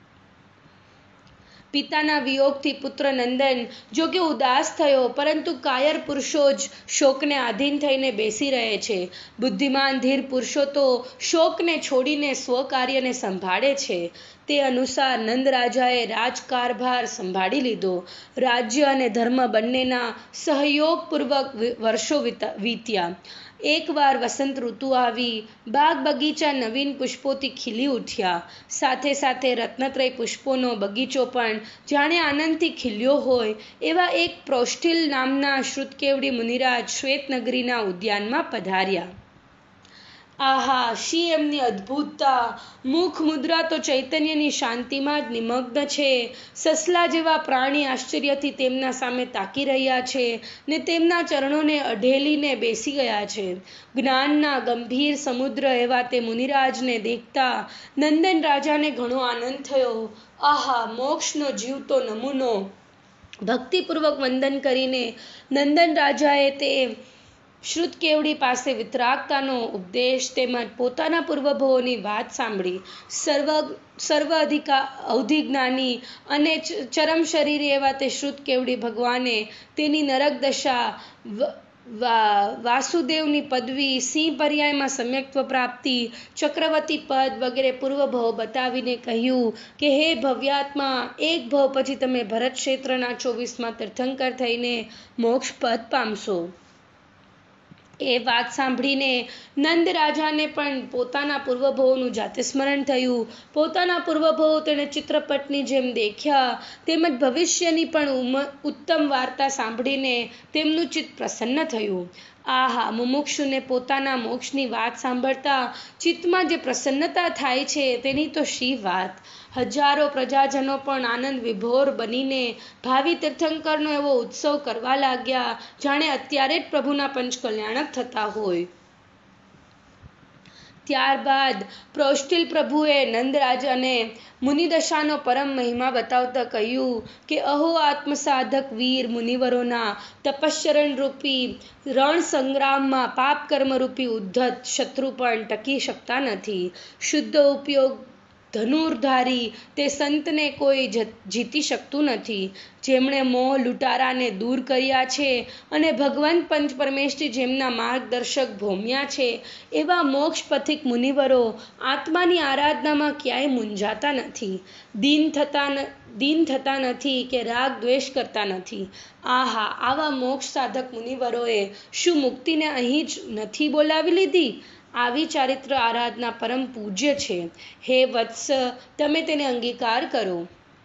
પિતાના વિયોગથી પુત્ર નંદન જો કે ઉદાસ થયો, પરંતુ કાયર પુરુષો જ શોકને આધીન થઈને બેસી રહે છે. બુદ્ધિમાન ધીર પુરુષો તો શોકને છોડીને સ્વકાર્યને સંભાળે છે. તે અનુસાર નંદ રાજાએ રાજકારભાર સંભાળી લીધો. રાજ્ય અને ધર્મ બંનેના સહયોગપૂર્વક વર્ષો વીત્યા. એકવાર વસંત ઋતુ આવી. બાગ બગીચા નવીન પુષ્પોથી ખીલી ઉઠ્યા. સાથે સાથે રત્નત્રય પુષ્પોનો બગીચો પણ જાણે આનંદથી ખીલ્યો હોય એવા એક પ્રોષ્ઠિલ નામના શ્રુતકેવડી મુનિરાજ શ્વેતનગરીના ઉદ્યાનમાં પધાર્યા. આહા, શી એમની અદ્ભુતતા! મુખ મુદ્રા તો ચૈતન્યની શાંતિમાં જ નિમગ્ન છે. સસલા જેવા પ્રાણી આશ્ચર્યથી તેમના સામે તાકી રહ્યા છે ને તેમના ચરણોને અઢેલીને બેસી ગયા છે. જ્ઞાનના ગંભીર સમુદ્ર એવા તે મુનિરાજને દેખતા નંદન રાજાને ઘણો આનંદ થયો. આહા, મોક્ષનો જીવતો નમૂનો! ભક્તિપૂર્વક વંદન કરીને નંદન રાજાએ તે શ્રુત કેવડી પાસે વિતરાગતાનો ઉપદેશ તેમજ પોતાના પૂર્વભવોની વાત સાંભળી સર્વ સર્વ અધિકા અવધિજ્ઞાની અને ચરમ શરીરે એવા તે શ્રુત કેવડી ભગવાને તેની નરક દશા વાસુદેવની પદવી સિંહ પર્યાયમાં સમ્યક્ત્વ પ્રાપ્તિ ચક્રવર્તી પદ વગેરે પૂર્વભવ બતાવીને કહ્યું કે હે ભવ્યાત્મા, એક ભવ પછી તમે ભરત ક્ષેત્રના ચોવીસમાં તીર્થંકર થઈને મોક્ષ પદ પામશો. એ વાત સાંભળીને નંદ રાજાને પણ પોતાના પૂર્વભવોનું જાતે સ્મરણ થયું. પોતાના પૂર્વભવો તેણે ચિત્રપટની જેમ દેખ્યા તેમજ ભવિષ્યની પણ ઉત્તમ વાર્તા સાંભળીને તેમનું ચિત્ત પ્રસન્ન થયું. આહા, મુમુક્ષુને પોતાના મોક્ષની વાત સાંભળતા ચિત્તમાં જે પ્રસન્નતા થાય છે તેની તો શી વાત. હજારો પ્રજાજનો પણ આનંદ વિભોર બનીને ભાવિ તીર્થંકરનો એવો ઉત્સવ કરવા લાગ્યા જાણે અત્યારે જ પ્રભુના પંચકલ્યાણક થતા હોય. ત્યારબાદ પ્રોષ્ટિલ પ્રભુએ નંદરાજાને મુનિદશાનો પરમ મહિમા બતાવતા કહ્યું કે અહો આત્મસાધક વીર મુનિવરોના તપશ્ચરણ રૂપી રણ સંગ્રામમાં પાપ કર્મરૂપી ઉદ્ધત શત્રુ પણ ટકી શકતા નથી. શુદ્ધ ઉપયોગ ધનુર્ધારી તે સંતને કોઈ જીતી શકતું નથી. જેમણે મોહ લૂંટારાને દૂર કર્યા છે અને ભગવાન પંચ પરમેષ્ઠી જેમના માર્ગદર્શક ભોમ્યા છે એવા મોક્ષ પથિક મુનિવરો આત્માની આરાધનામાં ક્યાંય મૂંઝાતા નથી, દીન થતા દીન થતા નથી કે રાગ દ્વેષ કરતા નથી. આહા, આવા મોક્ષ સાધક મુનિવરોએ શું મુક્તિને અહીં જ નથી બોલાવી લીધી? આવી ચારિત્ર આરાધના પરમ પૂજ્ય છે. હે વત્સ, તમે તેને અંગીકાર કરો.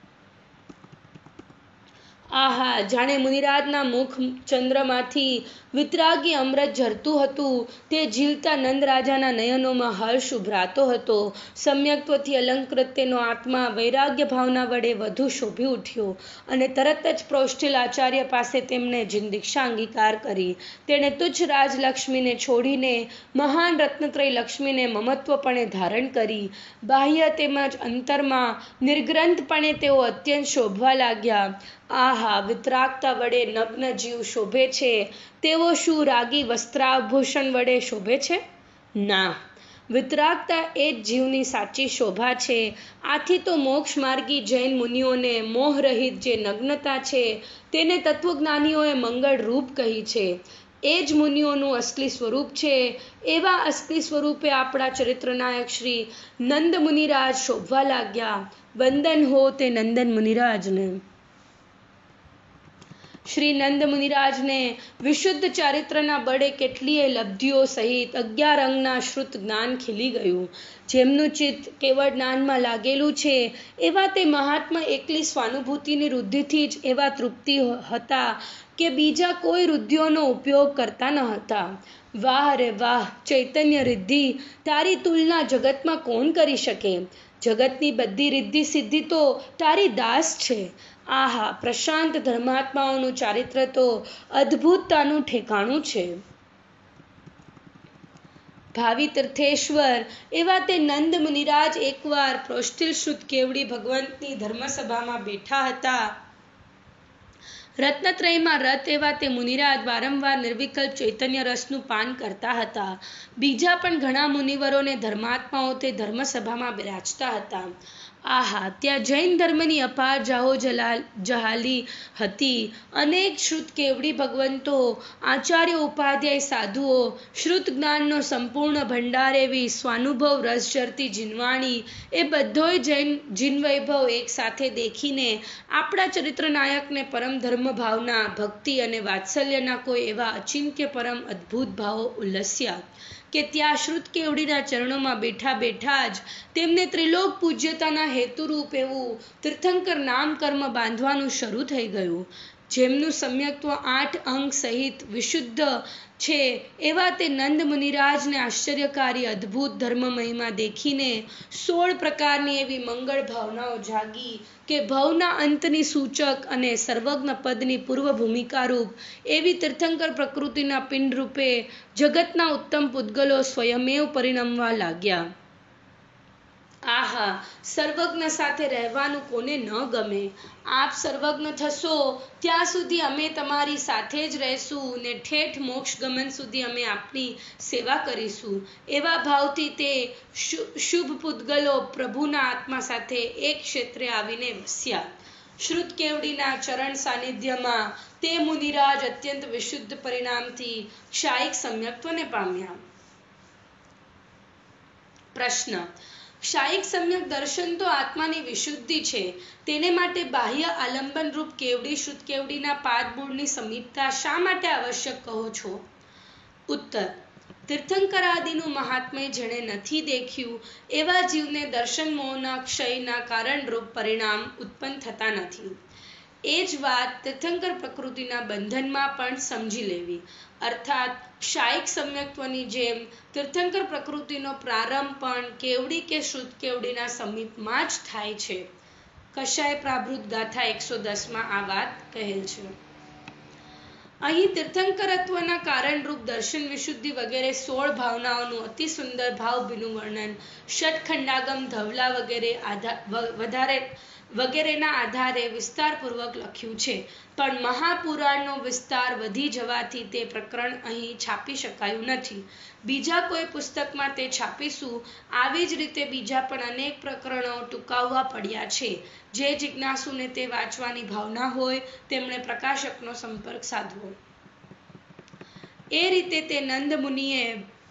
આહા, જાણે મુનિરાજના મુખ ચંદ્રમાંથી વિતરાગી અમૃત ઝરતું હતું તે ઝીલતા નંદ રાજાના નયનોમાં હર્ષ ઉભરાતો હતો. સમ્યક્ત્વથી અલંકૃત તેનો આત્મા વૈરાગ્ય ભાવના વડે વધુ શોભી ઉઠ્યો અને તરત જ પ્રોષ્ટિલ આચાર્ય પાસે તેમને દીક્ષા અંગીકાર કરી. તેણે તુચ્છ રાજલક્ષ્મીને છોડીને મહાન રત્નત્રય લક્ષ્મીને મમત્વપણે ધારણ કરી. બાહ્ય તેમજ અંતરમાં નિર્ગ્રંથપણે તેઓ અત્યંત શોભવા લાગ્યા. આહા, વિતરાગતા વડે નગ્ન જીવ શોભે છે તેવો શું રાગી વસ્ત્રાભૂષણ વડે શોભે છે? ના, વિતરાગતા એ જ જીવની સાચી શોભા છે. આથી તો મોક્ષ માર્ગી જૈન મુનિઓને મોહરહિત જે નગ્નતા છે તેને તત્વજ્ઞાનીઓએ મંગળ રૂપ કહી છે. એ જ મુનિઓનું અસલી સ્વરૂપ છે. એવા અસલી સ્વરૂપે આપણા ચરિત્રનાયક શ્રી નંદ મુનિરાજ શોભવા લાગ્યા. વંદન હો તે નંદન મુનિરાજને. શ્રી નંદ મુનિરાજને વિશુદ્ધ ચારિત્રના બળે કેટલીય લબ્ધિઓ સહિત અગિયાર અંગના શ્રુત જ્ઞાન ખીલી ગયું. જેમનું ચિત્ત કેવળ જ્ઞાનમાં લાગેલું છે એવા તે મહાત્મા એકલી સ્વાનુભૂતિની વૃદ્ધિથી જ એવા તૃપ્તિ હતા કે બીજા કોઈ રુદ્ધિઓનો ઉપયોગ કરતા ન હતા. વાહ રે વાહ, ચૈતન્ય રિદ્ધિ, તારી તુલના જગતમાં કોણ કરી શકે? જગતની બધી રિદ્ધિ સિદ્ધિ તો તારી દાસ છે. આહા, પ્રશાંત ધર્માત્માઓનું ચારિત્ર તો અદ્ભુતતાનું ઠેકાણું છે. ભાવિ તીર્થેશ્વર એવા તે નંદ મુનિરાજ એકવાર પ્રોષ્ટિલ શ્રુત કેવડી ભગવંતની ધર્મસભામાં બેઠા હતા. રત્નત્રયમાં રત એવા તે મુનિરાજ વારંવાર નિર્વિકલ્પ ચૈતન્ય રસનું પાન કરતા હતા. બીજા પણ ઘણા મુનિવરોને ધર્માત્માઓ તે ધર્મસભામાં બિરાજતા હતા. આહા, ત્યાં જૈન ધર્મની અપાર જાહો જહાલી હતી. અનેક શ્રુત કેવડી ભગવંતો, આચાર્ય ઉપાધ્યાય સાધુઓ, શ્રુત જ્ઞાનનો સંપૂર્ણ ભંડાર એવી સ્વાનુભવ રસ ઝરતી જીનવાણી એ બધોય જૈન જીનવૈભવ એક સાથે દેખીને આપણા ચરિત્રનાયકને પરમ ધર્મ ભાવના, ભક્તિ અને વાત્સલ્યના કોઈ એવા અચિંત્ય પરમ અદ્ભુત ભાવો ઉલ્લસ્યા કે ત્યાં શ્રુત કેવડીના ચરણોમાં બેઠા બેઠા જ તેમને ત્રિલોક પૂજ્યતાના હેતુરૂપ એવું તીર્થંકર નામ કર્મ બાંધવાનું શરૂ થઈ ગયું. જેમનું સમ્યક્ત્વ આઠ અંગ સહિત વિશુદ્ધ છે એવા તે નંદ મુનિરાજને આશ્ચર્યકારી અદ્ભુત ધર્મ મહિમા દેખીને સોળ પ્રકારની એવી મંગળ ભાવનાઓ જાગી કે ભવના અંતની સૂચક અને સર્વજ્ઞ પદની પૂર્વ ભૂમિકારૂપ એવી તીર્થંકર પ્રકૃતિના પિંડ રૂપે જગતના ઉત્તમ પૂતગલો સ્વયમેવ પરિણમવા લાગ્યા. આહા, સર્વજ્ઞ સાથે રહેવાનું કોને ન ગમે. આપ સર્વજ્ઞ થશો ત્યાં સુધી અમે તમારી સાથે જ રહેશું ને ઠેઠ મોક્ષ ગમન સુધી અમે આપની સેવા કરીશું. એવા ભાવથી તે શુભ પૂતગલો પ્રભુના આત્મા સાથે એક ક્ષેત્રે આવીને વસ્યા. શ્રુત કેવડીના ચરણ સાનિધ્યમાં તે મુનિરાજ અત્યંત વિશુદ્ધ પરિણામથી ક્ષાયિક સમ્યક્ત્વને પામ્યા. પ્રશ્ન: ક્ષાયિક સમ્યક દર્શન તો આત્માની વિશુદ્ધિ છે, તેને માટે બાહ્ય આલંબન રૂપ કેવડી શ્રુત કેવડીના પાદમૂળની સમીપતા શા માટે આવશ્યક કહો છો? ઉત્તર: તીર્થંકરાદિનું મહાત્મ્ય જેણે નથી દેખ્યું એવા જીવને દર્શન મોહના ક્ષયના કારણરૂપ પરિણામ ઉત્પન્ન થતા નથી. એ જ વાત તીર્થંકર પ્રકૃતિના બંધનમાં પણ સમજી લેવી. અર્થાત ક્ષાયિક સમ્યક્ત્વની જેમ તીર્થંકર પ્રકૃતિનો પ્રારંભ પણ કેવડી કે શ્રુત કેવડીના સમીપમાં જ થાય છે. કશાય પ્રાભૃત ગાથા એકસો દસમાં આ વાત કહેલ છે. અહીં તીર્થંકરત્વના કારણરૂપ દર્શન વિશુદ્ધિ વગેરે સોળ ભાવનાઓનું અતિ સુંદર ભાવભીનું વર્ણન ષટખંડાગમ ધવલા વગેરે આધાર વધારે વગેરેના આધારે વિસ્તારપૂર્વક લખ્યું છે, પણ મહાપુરાણનો વિસ્તાર વધી જવાથી તે પ્રકરણ અહીં છાપી શકાયું નથી. બીજા કોઈ પુસ્તકમાં તે છાપીશું. આવી જ રીતે બીજા પણ અનેક પ્રકરણો ટૂંકાવવા પડ્યા છે. જે જિજ્ઞાસુને તે વાંચવાની ભાવના હોય તેમણે પ્રકાશકનો સંપર્ક સાધવો. એ રીતે તે નંદ મુનિએ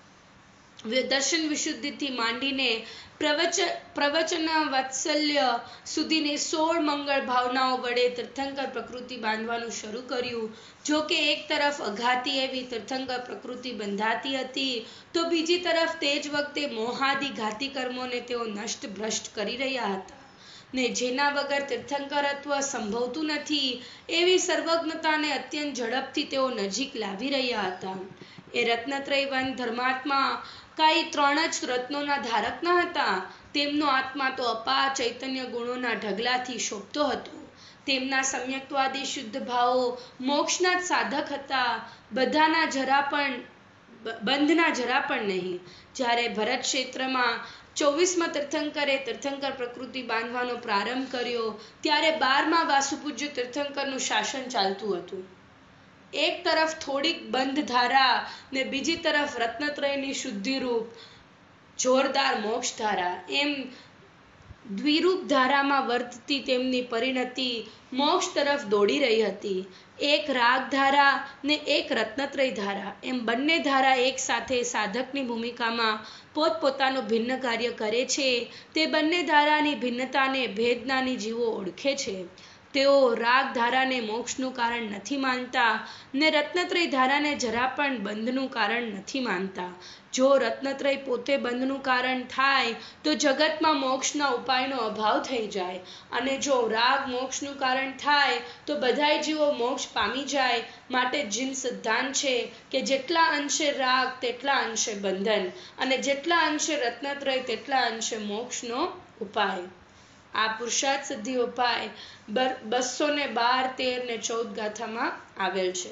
દર્શન વિશુદ્ધિથી માંડીને પ્રવચન પ્રવચન વાત્સલ્ય સુધીની સોળ મંગળ ભાવનાઓ વડે તીર્થંકર પ્રકૃતિ બાંધવાનું શરૂ કર્યું. જો કે એક તરફ અઘાતી એવી તીર્થંકર પ્રકૃતિ બંધાતી હતી, તો બીજી તરફ તે જ વખતે મોહાદિ ઘાતી કર્મોને તેઓ નષ્ટ ભ્રષ્ટ કરી રહ્યા હતા ને જેના વગર તીર્થંકરત્વ સંભવતું નથી એવી સર્વજ્ઞતાને અત્યંત ઝડપથી તેઓ નજીક લાવી રહ્યા હતા. એ રત્નત્રયવંત ધર્માત્મા કાંઈ ત્રણ જ રત્નોના ધારક ન હતા. તેમનો આત્મા તો અપાર ચૈતન્ય ગુણોના ઢગલાથી શોભતો હતો. તેમના સમ્યક્ત્વાદી શુદ્ધ ભાવો મોક્ષના જ સાધક હતા. બધાના જરા પણ બંધના જરા પણ નહીં. જ્યારે ભરત ક્ષેત્રમાં ચોવીસમાં તીર્થંકરે તીર્થંકર પ્રકૃતિ બાંધવાનો પ્રારંભ કર્યો ત્યારે બારમાં વાસુપૂજ્ય તીર્થંકરનું શાસન ચાલતું હતું. એક તરફ થોડીક બંધ ધારા ને બીજી તરફ રત્નત્રયની શુદ્ધિરૂપ જોરદાર મોક્ષ ધારા, એમ દ્વિરૂપ ધારામાં વર્તતી તેમની પરિણતિ મોક્ષ તરફ દોડી રહી હતી. એક રાગ ધારા ને એક રત્નત્રય ધારા, એમ બંને ધારા એક સાથે સાધકની ભૂમિકામાં પોતપોતાનું ભિન્ન કાર્ય કરે છે. તે બંને ધારાની ભિન્નતાને ભેદનાની જીવો ઓળખે છે. તેઓ રાગ ધારાને મોક્ષનું કારણ નથી માનતા ને રત્નત્રય ધારાને જરા પણ બંધનું કારણ નથી માનતા. જો રત્નત્રય પોતે બંધનું કારણ થાય તો જગતમાં મોક્ષના ઉપાયનો અભાવ થઈ જાય, અને જો રાગ મોક્ષનું કારણ થાય તો બધાય જીવો મોક્ષ પામી જાય. માટે જીન સિદ્ધાંત છે કે જેટલા અંશે રાગ તેટલા અંશે બંધન, અને જેટલા અંશે રત્નત્રય તેટલા અંશે મોક્ષનો ઉપાય. આ પુરુષાર્થ સિદ્ધિ ઉપાય બસો ને બાર તેર ને ચૌદ ગાથામાં આવેલ છે.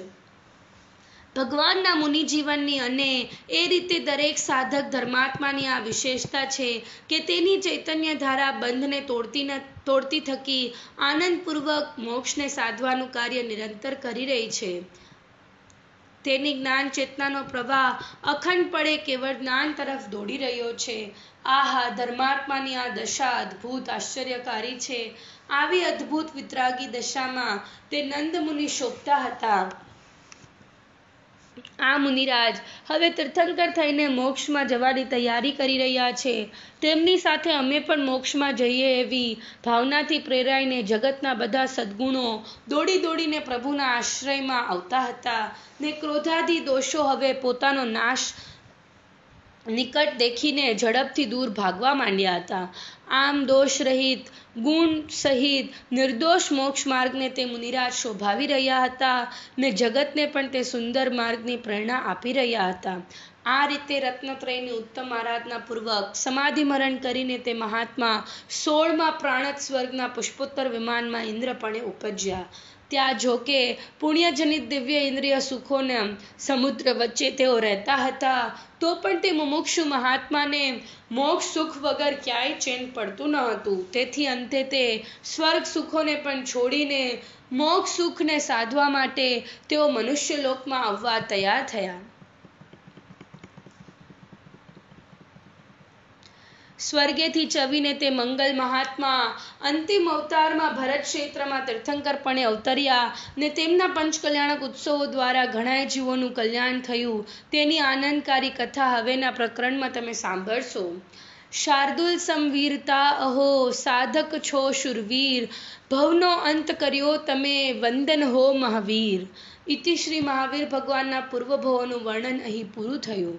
ભગવાનના મુનિ જીવનની અને એ રીતે દરેક સાધક ધર્માત્માની આ વિશેષતા છે કે તેની ચૈતન્ય ધારા બંધને તોડતી ન તોડતી થકી આનંદપૂર્વક મોક્ષને સાધવાનું કાર્ય નિરંતર કરી રહી છે. તેની જ્ઞાન ચેતનાનો પ્રવાહ અખંડપણે કેવળ જ્ઞાન તરફ દોડી રહ્યો છે. આહા, ધર્માત્માની આ દશા અદ્ભુત આશ્ચર્યકારી છે. આવી અદ્ભુત વિતરાગી દશામાં તે નંદ મુનિ શોભતા હતા. આ મુનિરાજ હવે તીર્થંકર થઈને મોક્ષમાં જવાની તૈયારી કરી રહ્યા છે. તેમની સાથે અમે પણ મોક્ષમાં જઈએ એવી ભાવનાથી પ્રેરાઈને જગતના બધા સદ્ગુણો દોડી દોડીને પ્રભુના આશ્રયમાં આવતા હતા ને ક્રોધાદિ દોષો હવે પોતાનો નાશ નિકટ દેખીને ઝડપથી દૂર ભાગવા માંડ્યા હતા. આમ દોષ રહિત ગુણ સહિત નિર્દોષ મોક્ષ માર્ગને તે મુનિરાજ શોભાવી રહ્યા હતા ને જગતને પણ તે સુંદર માર્ગની પ્રેરણા આપી રહ્યા હતા. આ રીતે રત્નત્રયની ઉત્તમ આરાધના પૂર્વક સમાધિ મરણ કરીને તે મહાત્મા સોળમાં પ્રાણત સ્વર્ગના પુષ્પોત્તર વિમાનમાં ઇન્દ્રપણે ઉપજ્યા. ત્યાં જોકે પુણ્યજનિત દિવ્ય ઇન્દ્રિય સુખોને સમુદ્ર વચ્ચે તેઓ રહેતા હતા, તો પણ તે મુમુક્ષુ મહાત્માને મોક્ષ સુખ વગર ક્યાંય ચેન પડતું ન હતું. તેથી અંતે તે સ્વર્ગ સુખોને પણ છોડીને મોક્ષ સુખને સાધવા માટે તેઓ મનુષ્ય લોકમાં આવવા તૈયાર થયા. સ્વર્ગેથી ચવીને તે મંગલ મહાત્મા અંતિમ અવતારમાં ભરત ક્ષેત્રમાં તીર્થંકરપણે અવતર્યા ને તેમના પંચકલ્યાણક ઉત્સવો દ્વારા ઘણાય જીવોનું કલ્યાણ થયું. તેની આનંદકારી કથા હવેના પ્રકરણમાં તમે સાંભળશો. શાર્દુલ સમવીરતા અહો સાધક છો શુરવીર, ભવનો અંત કર્યો તમે વંદન હો મહાવીર. ઇતિ શ્રી મહાવીર ભગવાનના પૂર્વભવોનું વર્ણન અહીં પૂરું થયું.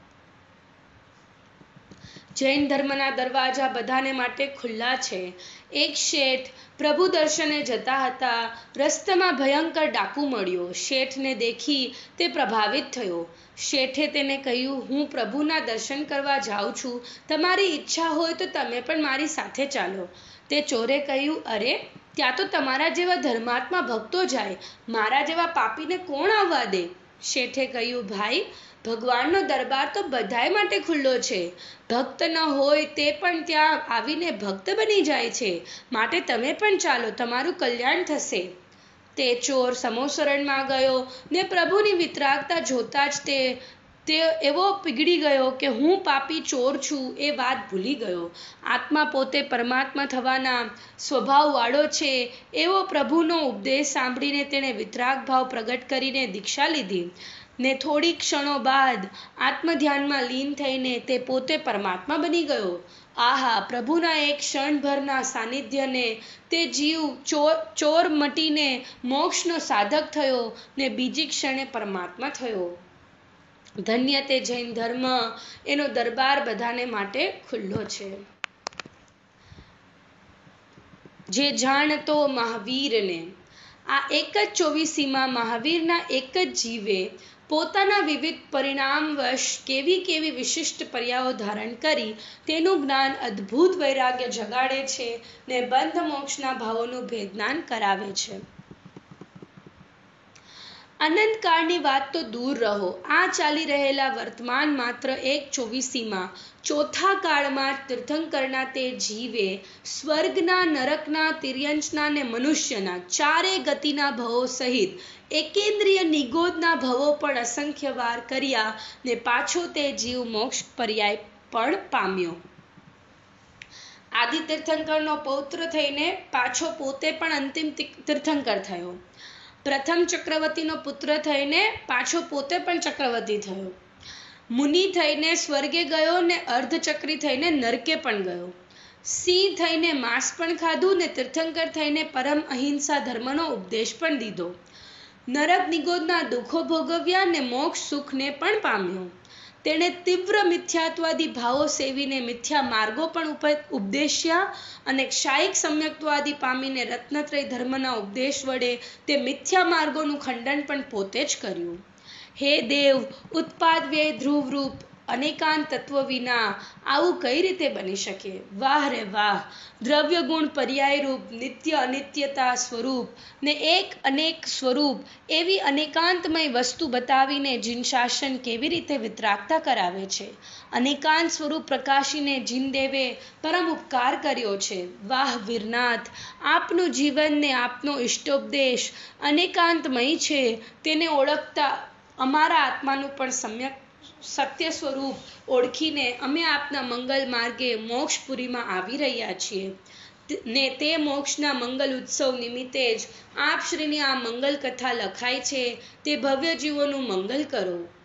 જૈન ધર્મના દરવાજા બધાને માટે ખુલ્લા છે. એક શેઠ પ્રભુ દર્શને જતા હતા. રસ્તામાં ભયંકર ડાકુ મળ્યો. શેઠને દેખી તે પ્રભાવિત થયો. શેઠે તેને કહ્યું, હું પ્રભુના દર્શન કરવા જાઉં છું, તમારી ઈચ્છા હોય તો તમે પણ મારી સાથે ચાલો. તે ચોરે કહ્યું, અરે ત્યાં તો તમારા જેવા ધર્માત્મા ભક્તો જાય, મારા જેવા પાપીને કોણ આવવા દે? શેઠે કહ્યું, ભાઈ, ભગવાનનો દરબાર તો બધાય માટે ખુલ્લો છે. ભક્ત ન હોય તે પણ ત્યાં આવીને ભક્ત બની જાય છે, માટે તમે પણ ચાલો, તમારું કલ્યાણ થશે. તે ચોર સમોસરણમાં ગયો ને પ્રભુની વિતરાગતા જોતા જ તે તે એવો પીગળી ગયો કે હું પાપી ચોર છું એ વાત ભૂલી ગયો. આત્મા પોતે પરમાત્મા થવાના સ્વભાવવાળો છે એવો પ્રભુનો ઉપદેશ સાંભળીને તેણે વિતરાગ ભાવ પ્રગટ કરીને દીક્ષા લીધી ને થોડી ક્ષણો બાદ આત્મધ્યાનમાં લીન થઈને તે પોતે પરમાત્મા બની ગયો. આહા, પ્રભુના એક ક્ષણભરના સાનિધ્યને તે જીવ ચોર ચોર મટીને મોક્ષનો સાધક થયો ને બીજી ક્ષણે પરમાત્મા થયો. ધન્ય તે જૈન ધર્મ, એનો દરબાર બધાને માટે ખુલ્લો છે. જે જાણતો મહાવીરને. આ એક જ ચોવીસીમાં મહાવીરના એક જ જીવે પોતાના વિવિધ પરિણામવશ કેવી કેવી વિશિષ્ટ પર્યાયો ધારણ કરી તેનું જ્ઞાન અદ્ભુત વૈરાગ્ય જગાડે છે ને બંધ મોક્ષના ભાવોનું ભેદજ્ઞાન કરાવે છે. અનંતકાળની વાત તો દૂર રહો, આ ચાલી રહેલા વર્તમાન માત્ર એક ચોવીસીમાં ચોથા કાળમાં તીર્થંકરના તે જીવે સ્વર્ગના, નરકના, તિર્યંચના ને મનુષ્યના ચારે ગતિના ભવો સહિત એકેન્દ્રિય નિગોદના ભવો પણ અસંખ્ય વાર કર્યા ને પાછો તે જીવ મોક્ષ પર્યાય પણ પામ્યો. આદિ તીર્થંકરનો પૌત્ર થઈને પાછો પોતે પણ અંતિમ તીર્થંકર થયો. પ્રથમ ચક્રવર્તીનો પુત્ર થઈને પાછો પોતે પણ ચક્રવર્તી થયો. મુનિ થઈને સ્વર્ગે ગયો ને અર્ધચક્રી થઈને નરકે પણ ગયો. સિંહ થઈને માંસ પણ ખાધું ને તીર્થંકર થઈને પરમ અહિંસા ધર્મનો ઉપદેશ પણ દીધો. નરક નિગોદના દુઃખો ભોગવ્યા ને મોક્ષ સુખને પણ પામ્યો. તેણે તીવ્ર મિથ્યાત્વાદી ભાવો સેવીને મિથ્યા માર્ગો પણ ઉપદેશ્યા અને ક્ષાયિક સમ્યક્તવાદી પામીને રત્નત્રય ધર્મના ઉપદેશ વડે તે મિથ્યા માર્ગોનું ખંડન પણ પોતે જ કર્યું. હે દેવ, ઉત્પાદ વ્યય ધ્રુવરૂપ અનેકાંત તત્વ વિના આવું કઈ રીતે બની શકે? વાહ રે વાહ! દ્રવ્ય ગુણ પર્યાય રૂપ નિત્ય અનિત્યતા સ્વરૂપ ને એક અનેક સ્વરૂપ એવી અનેકાંતમય વસ્તુ બતાવીને જીન શાસન કેવી રીતે વિતરાગતા કરાવે છે. અનેકાંત સ્વરૂપ પ્રકાશીને જીન દેવે પરમ ઉપકાર કર્યો છે. વાહ વીરનાથ, આપનું જીવન ને આપનો ઇષ્ટોપદેશ અનેકાંતમય છે, તેને ઓળખતા અમારા આત્માનું પણ સમ્યક સત્ય સ્વરૂપ ઓળખીને અમે આપના મંગલ માર્ગે મોક્ષપુરીમાં આવી રહ્યા છીએ ને તે મોક્ષના મંગલ ઉત્સવ નિમિત્તે જ આપ શ્રીની આ મંગલ કથા લખાય છે. તે ભવ્ય જીવોનું મંગલ કરો.